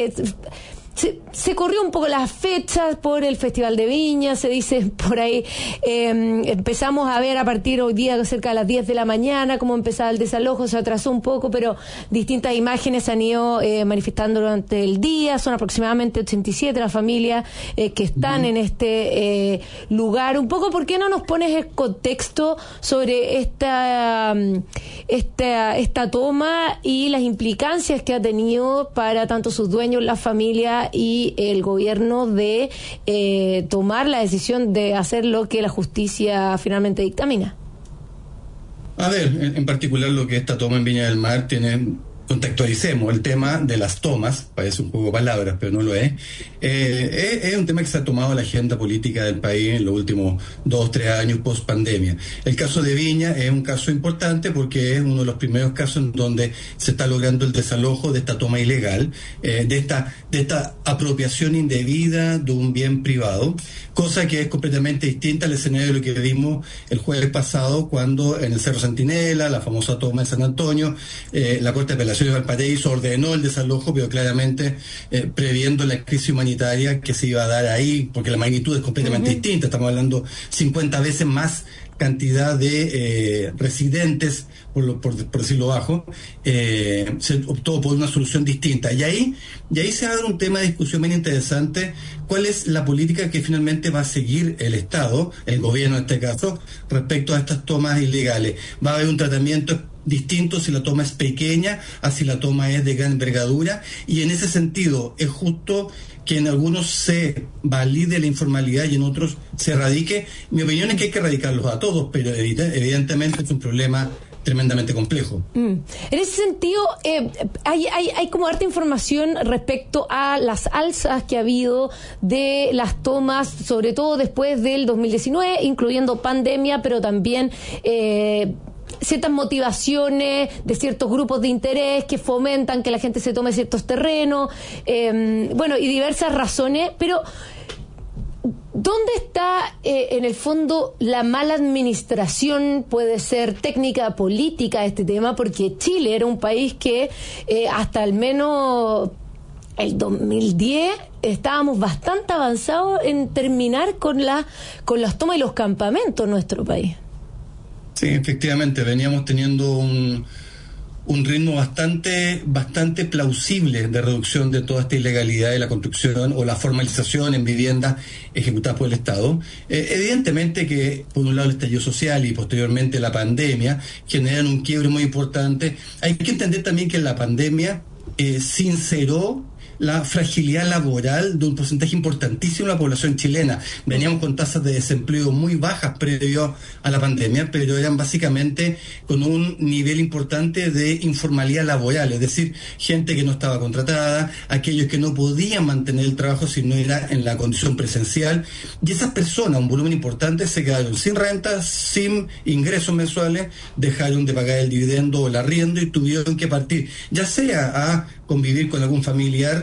se corrió un poco las fechas por el Festival de Viña, se dice por ahí, empezamos a ver a partir hoy día cerca de las 10 de la mañana cómo empezaba el desalojo, se atrasó un poco, pero distintas imágenes se han ido manifestando durante el día. Son aproximadamente 87 las familias que están en este lugar. Un poco, ¿por qué no nos pones el contexto sobre esta toma y las implicancias que ha tenido para tanto sus dueños, la familia y el gobierno de tomar la decisión de hacer lo que la justicia finalmente dictamina? A ver, en particular lo que esta toma en Viña del Mar tiene... Contextualicemos el tema de las tomas, parece un juego de palabras, pero no lo es. Es un tema que se ha tomado la agenda política del país en los últimos 2-3 años post pandemia. El caso de Viña es un caso importante porque es uno de los primeros casos en donde se está logrando el desalojo de esta toma ilegal, de esta apropiación indebida de un bien privado, cosa que es completamente distinta al escenario de lo que vimos el jueves pasado cuando en el Cerro Centinela, la famosa toma en San Antonio, la Corte de Apelaciones de Valparaíso ordenó el desalojo, pero claramente previendo la crisis humanitaria que se iba a dar ahí, porque la magnitud es completamente distinta. Estamos hablando 50 veces más cantidad de residentes, por decirlo bajo. Se optó por una solución distinta. Y ahí se abre un tema de discusión bien interesante. ¿Cuál es la política que finalmente va a seguir el Estado, el gobierno en este caso, respecto a estas tomas ilegales? ¿Va a haber un tratamiento distinto si la toma es pequeña a si la toma es de gran envergadura? Y en ese sentido, ¿es justo que en algunos se valide la informalidad y en otros se erradique? Mi opinión es que hay que erradicarlos a todos, pero evidentemente es un problema tremendamente complejo. En ese sentido, hay como harta información respecto a las alzas que ha habido de las tomas, sobre todo después del 2019, incluyendo pandemia, pero también ciertas motivaciones de ciertos grupos de interés que fomentan que la gente se tome ciertos terrenos, y diversas razones, pero ¿dónde está en el fondo la mala administración? Puede ser técnica, política de este tema, porque Chile era un país que hasta al menos el 2010 estábamos bastante avanzados en terminar con las tomas y los campamentos en nuestro país. Sí, efectivamente, veníamos teniendo un ritmo bastante plausible de reducción de toda esta ilegalidad de la construcción o la formalización en viviendas ejecutadas por el Estado. Evidentemente que, por un lado, el estallido social y posteriormente la pandemia generan un quiebre muy importante. Hay que entender también que la pandemia sinceró la fragilidad laboral de un porcentaje importantísimo de la población chilena. Veníamos con tasas de desempleo muy bajas previo a la pandemia, pero eran básicamente con un nivel importante de informalidad laboral, es decir, gente que no estaba contratada, aquellos que no podían mantener el trabajo si no era en la condición presencial, y esas personas, un volumen importante, se quedaron sin rentas, sin ingresos mensuales, dejaron de pagar el dividendo o el arriendo y tuvieron que partir, ya sea a convivir con algún familiar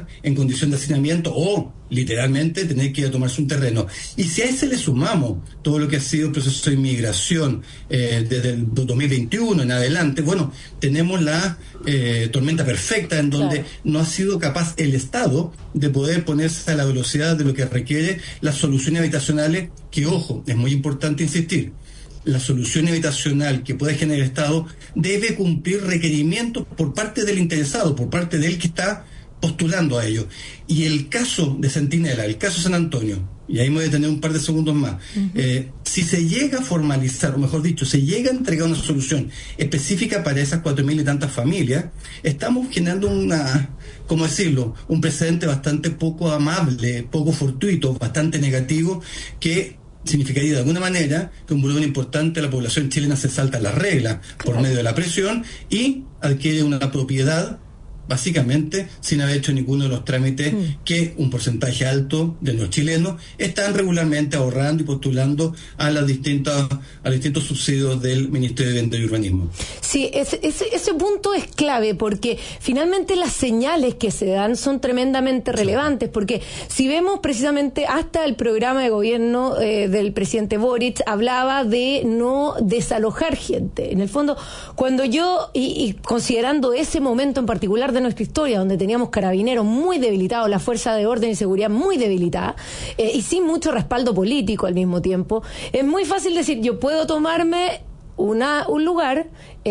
quedar en condición de hacinamiento o literalmente tener que ir a tomarse un terreno. Y si a ese le sumamos todo lo que ha sido el proceso de inmigración desde el 2021 en adelante, bueno, tenemos la tormenta perfecta en donde no ha sido capaz el Estado de poder ponerse a la velocidad de lo que requiere las soluciones habitacionales, que, ojo, es muy importante insistir, la solución habitacional que puede generar el Estado debe cumplir requerimientos por parte del interesado, por parte del que está postulando a ello. Y el caso de Centinela, el caso San Antonio, y ahí me voy a detener un par de segundos más, si se llega a formalizar, o mejor dicho, se llega a entregar una solución específica para esas 4.000 y tantas familias, estamos generando ¿cómo decirlo?, un precedente bastante poco amable, poco fortuito, bastante negativo, que significaría de alguna manera que un volumen importante de la población chilena se salta las reglas por medio de la presión y adquiere una propiedad básicamente sin haber hecho ninguno de los trámites que un porcentaje alto de los chilenos están regularmente ahorrando y postulando a los distintos subsidios del Ministerio de Vivienda y Urbanismo. Sí, ese punto es clave, porque finalmente las señales que se dan son tremendamente relevantes, porque si vemos precisamente hasta el programa de gobierno del presidente Boric hablaba de no desalojar gente. En el fondo, cuando yo, y considerando ese momento en particular de nuestra historia, donde teníamos carabineros muy debilitados, la fuerza de orden y seguridad muy debilitada, y sin mucho respaldo político al mismo tiempo, es muy fácil decir, yo puedo tomarme un lugar,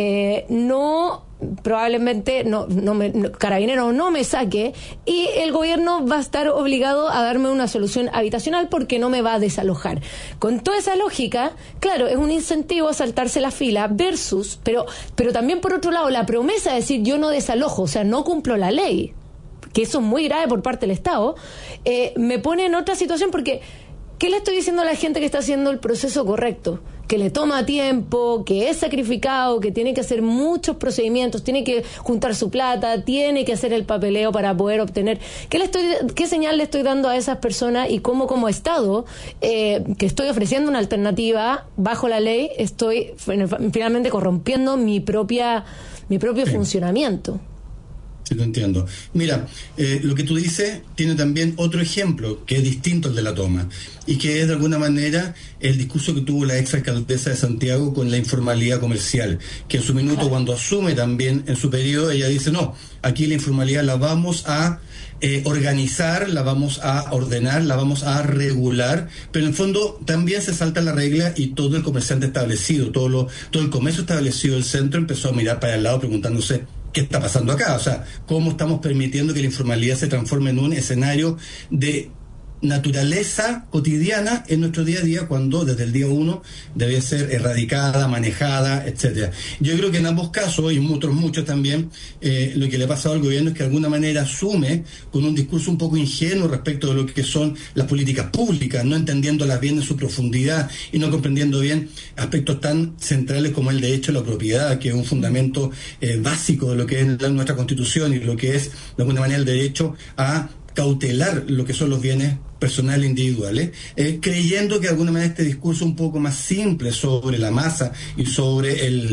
probablemente Carabineros no me saque, y el gobierno va a estar obligado a darme una solución habitacional porque no me va a desalojar. Con toda esa lógica, claro, es un incentivo a saltarse la fila versus, pero también por otro lado la promesa de decir yo no desalojo, o sea, no cumplo la ley, que eso es muy grave por parte del Estado, me pone en otra situación, porque ¿qué le estoy diciendo a la gente que está haciendo el proceso correcto? Que le toma tiempo, que es sacrificado, que tiene que hacer muchos procedimientos, tiene que juntar su plata, tiene que hacer el papeleo para poder obtener. ¿Qué señal le estoy dando a esas personas? Y cómo como Estado, que estoy ofreciendo una alternativa bajo la ley, estoy finalmente corrompiendo mi propio funcionamiento. Sí, lo entiendo. Mira, lo que tú dices tiene también otro ejemplo que es distinto al de la toma, y que es de alguna manera el discurso que tuvo la exalcaldesa de Santiago con la informalidad comercial, que en su minuto, cuando asume también en su periodo, ella dice, no, aquí la informalidad la vamos a organizar, la vamos a ordenar, la vamos a regular, pero en el fondo también se salta la regla, y todo el comerciante establecido, todo el comercio establecido del centro empezó a mirar para el lado preguntándose, ¿qué está pasando acá? O sea, ¿cómo estamos permitiendo que la informalidad se transforme en un escenario de naturaleza cotidiana en nuestro día a día, cuando desde el día 1 debe ser erradicada, manejada, etcétera? Yo creo que en ambos casos, y muchos también, lo que le ha pasado al gobierno es que de alguna manera asume con un discurso un poco ingenuo respecto de lo que son las políticas públicas, no entendiéndolas bien en su profundidad y no comprendiendo bien aspectos tan centrales como el derecho a la propiedad, que es un fundamento básico de lo que es nuestra Constitución y lo que es de alguna manera el derecho a cautelar lo que son los bienes personales individuales, creyendo que de alguna manera este discurso un poco más simple sobre la masa y sobre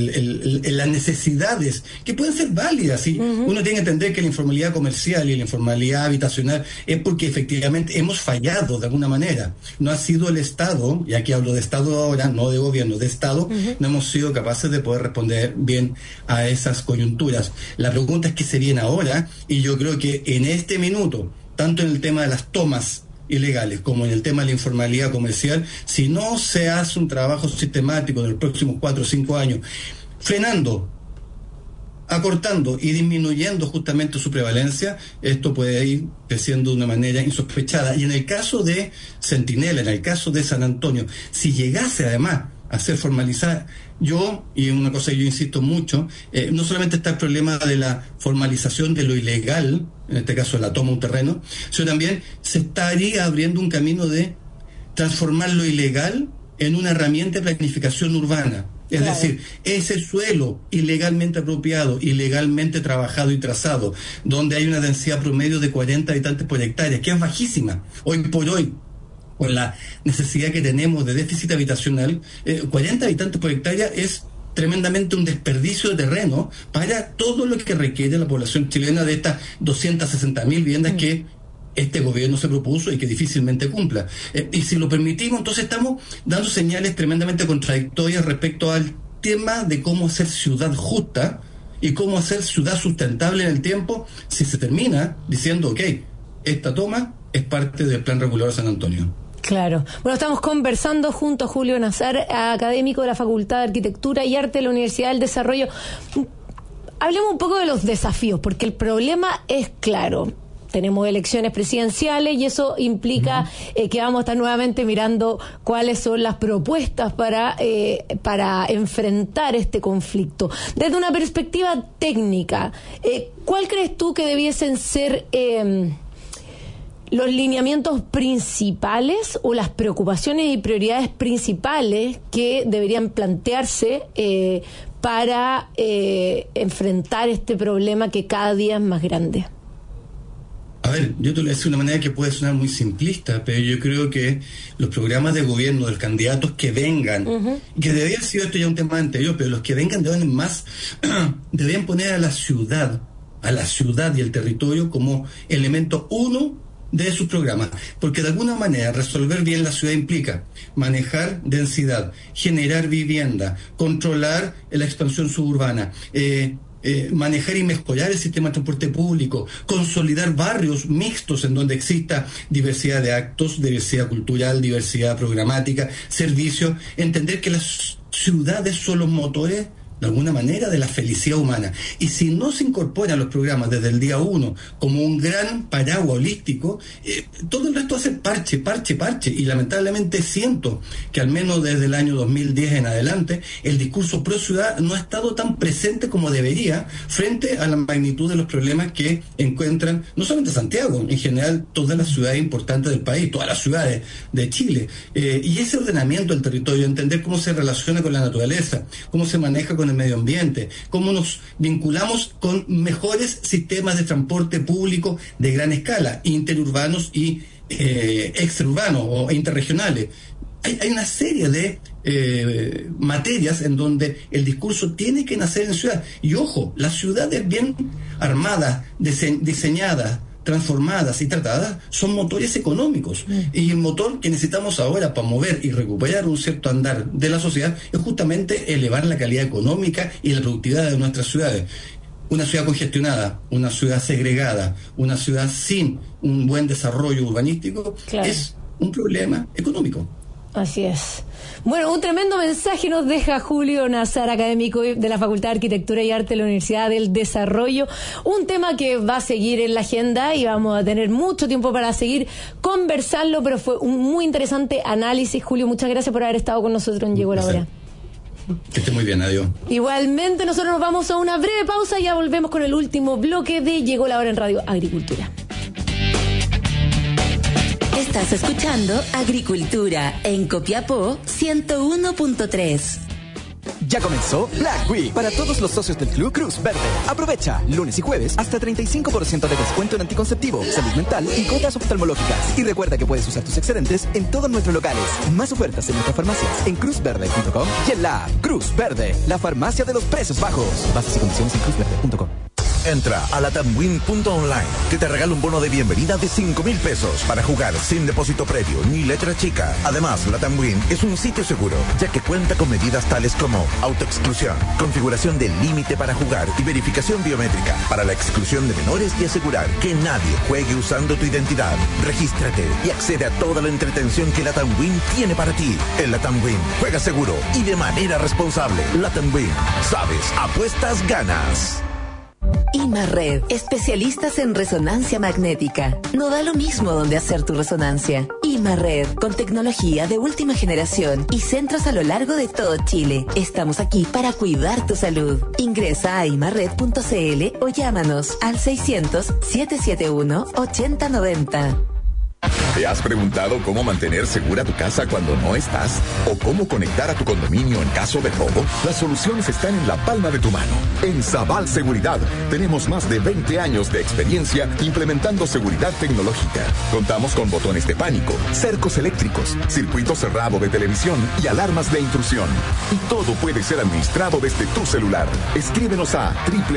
las necesidades, que pueden ser válidas, ¿sí? Uno tiene que entender que la informalidad comercial y la informalidad habitacional es porque efectivamente hemos fallado de alguna manera. No ha sido el Estado, y aquí hablo de Estado ahora, no de gobierno, de Estado, no hemos sido capaces de poder responder bien a esas coyunturas. La pregunta es qué se viene ahora, y yo creo que en este minuto, tanto en el tema de las tomas ilegales como en el tema de la informalidad comercial, si no se hace un trabajo sistemático en los próximos 4 o 5 años, frenando, acortando y disminuyendo justamente su prevalencia, esto puede ir creciendo de una manera insospechada. Y en el caso de Centinela, en el caso de San Antonio, si llegase además a ser formalizada, y una cosa que yo insisto mucho, no solamente está el problema de la formalización de lo ilegal, en este caso la toma de un terreno, sino también se estaría abriendo un camino de transformar lo ilegal en una herramienta de planificación urbana. Es decir, ese suelo ilegalmente apropiado, ilegalmente trabajado y trazado, donde hay una densidad promedio de 40 habitantes por hectárea, que es bajísima hoy por hoy, con la necesidad que tenemos de déficit habitacional, 40 habitantes por hectárea es tremendamente un desperdicio de terreno para todo lo que requiere la población chilena de estas 260.000 viviendas que este gobierno se propuso y que difícilmente cumpla. Y si lo permitimos, entonces estamos dando señales tremendamente contradictorias respecto al tema de cómo hacer ciudad justa y cómo hacer ciudad sustentable en el tiempo, si se termina diciendo, ok, esta toma es parte del Plan Regulador de San Antonio. Claro. Bueno, estamos conversando junto a Julio Nazar, académico de la Facultad de Arquitectura y Arte de la Universidad del Desarrollo. Hablemos un poco de los desafíos, porque el problema es claro. Tenemos elecciones presidenciales y eso implica que vamos a estar nuevamente mirando cuáles son las propuestas para enfrentar este conflicto. Desde una perspectiva técnica, ¿cuál crees tú que debiesen ser los lineamientos principales o las preocupaciones y prioridades principales que deberían plantearse para enfrentar este problema que cada día es más grande? A ver, yo te lo voy a decir de una manera que puede sonar muy simplista, pero yo creo que los programas de gobierno de los candidatos que vengan, que debería haber sido esto ya un tema anterior, pero los que vengan deben poner a la ciudad y el territorio como elemento uno de sus programas, porque de alguna manera resolver bien la ciudad implica manejar densidad, generar vivienda, controlar la expansión suburbana, manejar y mejorar el sistema de transporte público, consolidar barrios mixtos en donde exista diversidad de actos, diversidad cultural, diversidad programática, servicios, entender que las ciudades son los motores de alguna manera de la felicidad humana. Y si no se incorporan los programas desde el día 1 como un gran paraguas holístico, todo el resto va a ser parche. Y lamentablemente siento que al menos desde el año 2010 en adelante, el discurso pro ciudad no ha estado tan presente como debería frente a la magnitud de los problemas que encuentran no solamente Santiago, en general todas las ciudades importantes del país, todas las ciudades de Chile. Y ese ordenamiento del territorio, entender cómo se relaciona con la naturaleza, cómo se maneja con el medio ambiente, cómo nos vinculamos con mejores sistemas de transporte público de gran escala, interurbanos y extraurbanos o interregionales. Hay una serie de materias en donde el discurso tiene que nacer en ciudad. Y ojo, las ciudades bien armadas, diseñadas, transformadas y tratadas son motores económicos, y el motor que necesitamos ahora para mover y recuperar un cierto andar de la sociedad es justamente elevar la calidad económica y la productividad de nuestras ciudades. Una ciudad congestionada, una ciudad segregada, una ciudad sin un buen desarrollo urbanístico, claro, es un problema económico. Así es. Bueno, un tremendo mensaje nos deja Julio Nazar, académico de la Facultad de Arquitectura y Arte de la Universidad del Desarrollo. Un tema que va a seguir en la agenda y vamos a tener mucho tiempo para seguir conversando, pero fue un muy interesante análisis. Julio, muchas gracias por haber estado con nosotros en Llegó la Hora. Que esté muy bien, adiós. Igualmente, nosotros nos vamos a una breve pausa y ya volvemos con el último bloque de Llegó la Hora en Radio Agricultura. Estás escuchando Agricultura en Copiapó 101.3. Ya comenzó Black Week para todos los socios del Club Cruz Verde. Aprovecha lunes y jueves hasta 35% de descuento en anticonceptivo, salud mental y gotas oftalmológicas. Y recuerda que puedes usar tus excedentes en todos nuestros locales. Más ofertas en nuestras farmacias en cruzverde.com y en la app Cruz Verde, la farmacia de los precios bajos. Bases y condiciones en cruzverde.com. Entra a latamwin.online, que te regala un bono de bienvenida de 5,000 pesos para jugar sin depósito previo ni letra chica. Además, Latamwin es un sitio seguro, ya que cuenta con medidas tales como autoexclusión, configuración del límite para jugar y verificación biométrica para la exclusión de menores y asegurar que nadie juegue usando tu identidad. Regístrate y accede a toda la entretención que Latamwin tiene para ti. En Latamwin, juega seguro y de manera responsable. Latamwin, sabes, apuestas, ganas. Imarred, especialistas en resonancia magnética. No da lo mismo donde hacer tu resonancia. Imarred, con tecnología de última generación y centros a lo largo de todo Chile. Estamos aquí para cuidar tu salud. Ingresa a imarred.cl o llámanos al 600-771-8090. ¿Te has preguntado cómo mantener segura tu casa cuando no estás? ¿O cómo conectar a tu condominio en caso de robo? Las soluciones están en la palma de tu mano. En Sabal Seguridad tenemos más de 20 años de experiencia implementando seguridad tecnológica. Contamos con botones de pánico, cercos eléctricos, circuito cerrado de televisión y alarmas de intrusión. Y todo puede ser administrado desde tu celular. Escríbenos a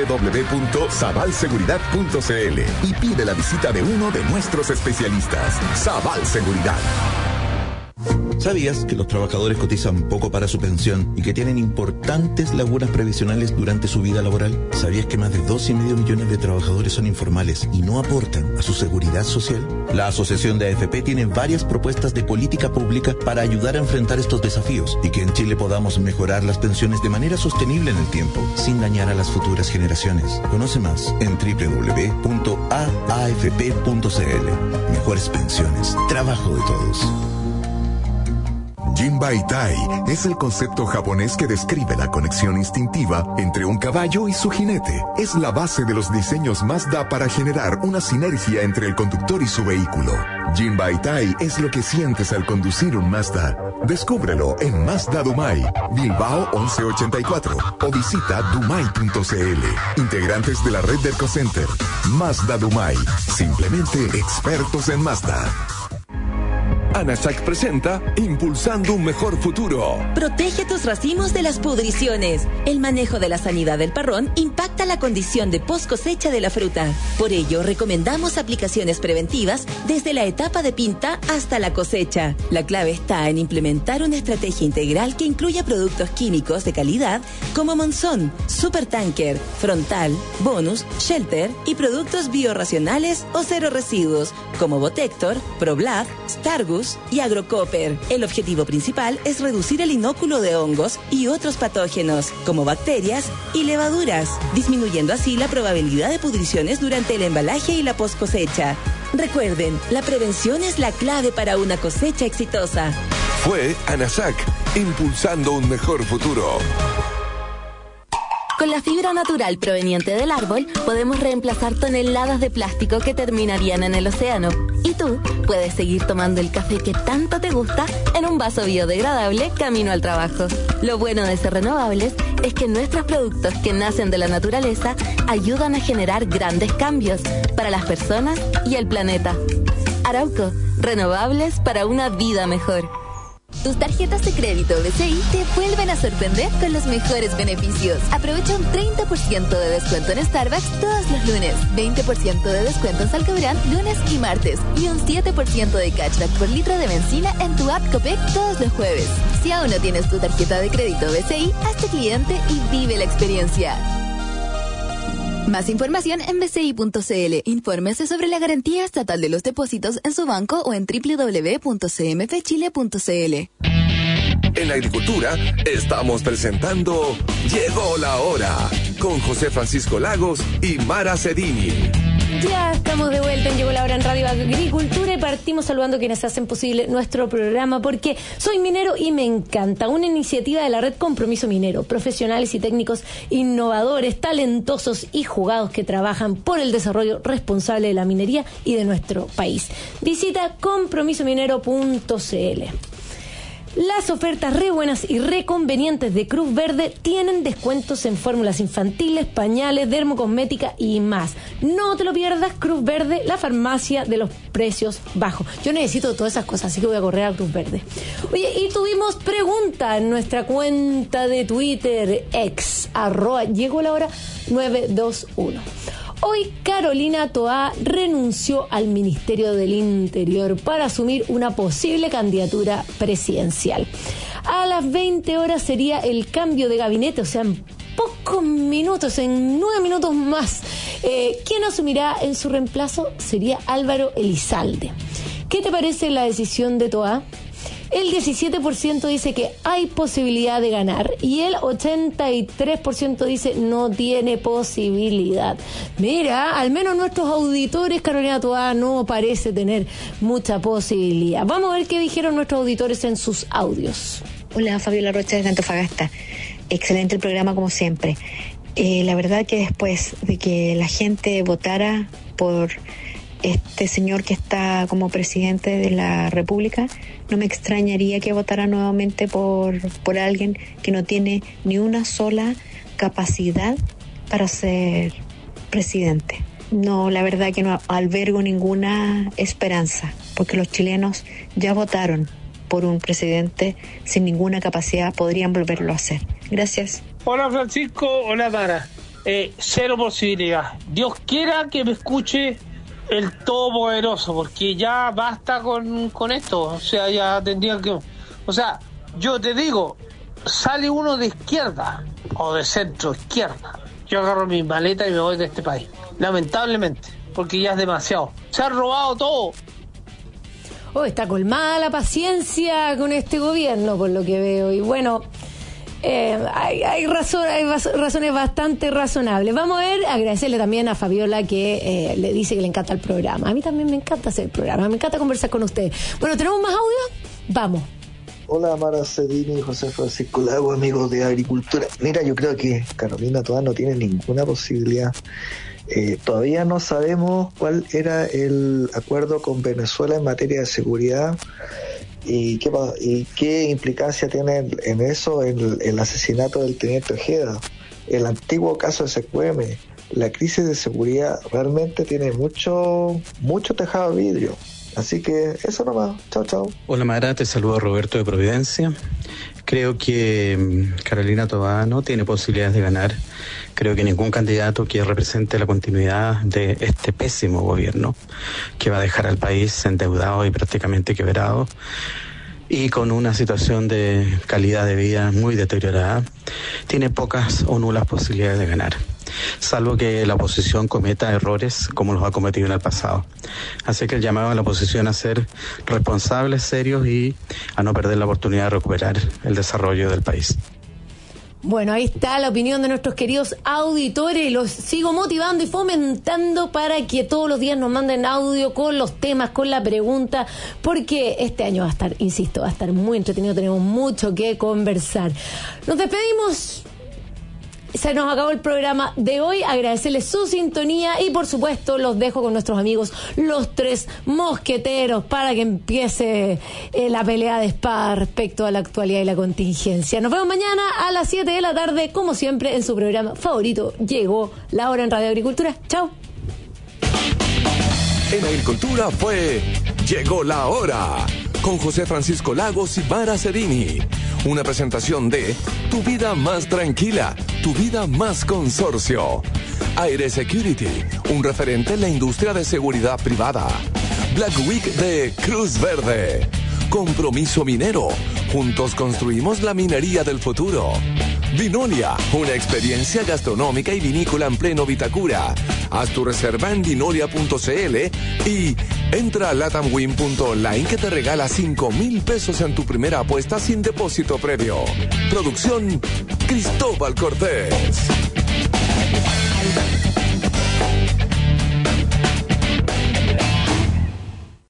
www.sabalseguridad.cl y pide la visita de uno de nuestros especialistas. Sabal Seguridad. ¿Sabías que los trabajadores cotizan poco para su pensión y que tienen importantes lagunas previsionales durante su vida laboral? ¿Sabías que más de 2,5 millones de trabajadores son informales y no aportan a su seguridad social? La Asociación de AFP tiene varias propuestas de política pública para ayudar a enfrentar estos desafíos y que en Chile podamos mejorar las pensiones de manera sostenible en el tiempo, sin dañar a las futuras generaciones. Conoce más en www.aafp.cl. Mejores pensiones, trabajo de todos. Jinbaitai es el concepto japonés que describe la conexión instintiva entre un caballo y su jinete. Es la base de los diseños Mazda para generar una sinergia entre el conductor y su vehículo. Jinbaitai es lo que sientes al conducir un Mazda. Descúbrelo en Mazda Dumai, Bilbao 1184 o visita dumai.cl. Integrantes de la red del Ecocenter. Mazda Dumai, simplemente expertos en Mazda. ANASAC presenta Impulsando un Mejor Futuro. Protege tus racimos de las pudriciones. El manejo de la sanidad del parrón impacta la condición de post cosecha de la fruta. Por ello, recomendamos aplicaciones preventivas desde la etapa de pinta hasta la cosecha. La clave está en implementar una estrategia integral que incluya productos químicos de calidad como Monzón, Supertanker, Frontal, Bonus, Shelter y productos biorracionales o cero residuos como Botector, ProBlad, Stargus y Agrocopper. El objetivo principal es reducir el inóculo de hongos y otros patógenos, como bacterias y levaduras, disminuyendo así la probabilidad de pudriciones durante el embalaje y la post cosecha. Recuerden, la prevención es la clave para una cosecha exitosa. Fue ANASAC, Impulsando un Mejor Futuro. Con la fibra natural proveniente del árbol, podemos reemplazar toneladas de plástico que terminarían en el océano. Y tú puedes seguir tomando el café que tanto te gusta en un vaso biodegradable camino al trabajo. Lo bueno de ser renovables es que nuestros productos que nacen de la naturaleza ayudan a generar grandes cambios para las personas y el planeta. Arauco, renovables para una vida mejor. Tus tarjetas de crédito BCI te vuelven a sorprender con los mejores beneficios. Aprovecha un 30% de descuento en Starbucks todos los lunes, 20% de descuento en Salcabrán lunes y martes y un 7% de cashback por litro de benzina en tu app Copec todos los jueves. Si aún no tienes tu tarjeta de crédito BCI, hazte cliente y vive la experiencia. Más información en bci.cl. Infórmese sobre la garantía estatal de los depósitos en su banco o en www.cmfchile.cl. En la agricultura estamos presentando Llegó la Hora con José Francisco Lagos y Mara Cedini. Ya estamos de vuelta en Llegó la Hora en Radio Agricultura y partimos saludando a quienes hacen posible nuestro programa porque soy minero y me encanta. Una iniciativa de la Red Compromiso Minero, profesionales y técnicos innovadores, talentosos y jugados que trabajan por el desarrollo responsable de la minería y de nuestro país. Visita compromisominero.cl. Las ofertas re buenas y re convenientes de Cruz Verde tienen descuentos en fórmulas infantiles, pañales, dermocosmética y más. No te lo pierdas, Cruz Verde, la farmacia de los precios bajos. Yo necesito todas esas cosas, así que voy a correr a Cruz Verde. Oye, y tuvimos pregunta en nuestra cuenta de Twitter, @llegó la hora 921. Hoy Carolina Toá renunció al Ministerio del Interior para asumir una posible candidatura presidencial. A las 20 horas sería el cambio de gabinete, o sea, en pocos minutos, en 9 minutos más. ¿Quién asumirá en su reemplazo? Sería Álvaro Elizalde. ¿Qué te parece la decisión de Toá? El 17% dice que hay posibilidad de ganar y el 83% dice no tiene posibilidad. Mira, al menos nuestros auditores, Carolina Toá no parece tener mucha posibilidad. Vamos a ver qué dijeron nuestros auditores en sus audios. Hola, Fabiola Rocha desde Antofagasta. Excelente el programa como siempre. La verdad que después de que la gente votara por este señor que está como presidente de la República, no me extrañaría que votara nuevamente por alguien que no tiene ni una sola capacidad para ser presidente. No, la verdad que no albergo ninguna esperanza, porque los chilenos ya votaron por un presidente sin ninguna capacidad, podrían volverlo a hacer. Gracias. Hola Francisco, hola Mara. Cero posibilidad. Dios quiera que me escuche el Todopoderoso, porque ya basta con esto. O sea, ya tendría que... O sea, yo te digo, sale uno de izquierda o de centro izquierda, yo agarro mi maleta y me voy de este país. Lamentablemente, porque ya es demasiado. Se ha robado todo. Está colmada la paciencia con este gobierno, por lo que veo. Y bueno, hay razones bastante razonables. Vamos a ver, agradecerle también a Fabiola que le dice que le encanta el programa. A mí también me encanta hacer el programa, me encanta conversar con ustedes. Bueno, ¿tenemos más audio? Vamos. Hola Mara Cedini, José Francisco Lago, amigos de Agricultura. Mira, yo creo que Carolina Toá no tiene ninguna posibilidad. Todavía no sabemos cuál era el acuerdo con Venezuela en materia de seguridad y qué implicancia tiene en eso el asesinato del teniente Ojeda, el antiguo caso de SQM. La crisis de seguridad realmente tiene mucho tejado de vidrio. Así que eso nomás. Chao, chao. Hola Mara, te saludo Roberto de Providencia. Creo que Carolina Toá no tiene posibilidades de ganar. Creo que ningún candidato que represente la continuidad de este pésimo gobierno que va a dejar al país endeudado y prácticamente quebrado y con una situación de calidad de vida muy deteriorada, tiene pocas o nulas posibilidades de ganar, salvo que la oposición cometa errores como los ha cometido en el pasado. Así que el llamado a la oposición a ser responsables, serios y a no perder la oportunidad de recuperar el desarrollo del país. Bueno, ahí está la opinión de nuestros queridos auditores. Los sigo motivando y fomentando para que todos los días nos manden audio con los temas, con la pregunta, porque este año va a estar, insisto, va a estar muy entretenido. Tenemos mucho que conversar. Nos despedimos. Se nos acabó el programa de hoy. Agradecerles su sintonía y por supuesto los dejo con nuestros amigos los tres mosqueteros para que empiece la pelea de espada respecto a la actualidad y la contingencia. Nos vemos mañana a las 7 de la tarde, como siempre, en su programa favorito. Llegó la hora en Radio Agricultura. Chao. En Agricultura fue Llegó la hora con José Francisco Lagos y Mara Cedini. Una presentación de Tu Vida Más Tranquila, Tu Vida Más Consorcio. Aire Security, un referente en la industria de seguridad privada. Black Week de Cruz Verde. Compromiso Minero, juntos construimos la minería del futuro. Vinolia, una experiencia gastronómica y vinícola en pleno Vitacura. Haz tu reserva en vinolia.cl y entra a latamwin.online que te regala 5,000 pesos en tu primera apuesta sin depósito previo. Producción Cristóbal Cortés.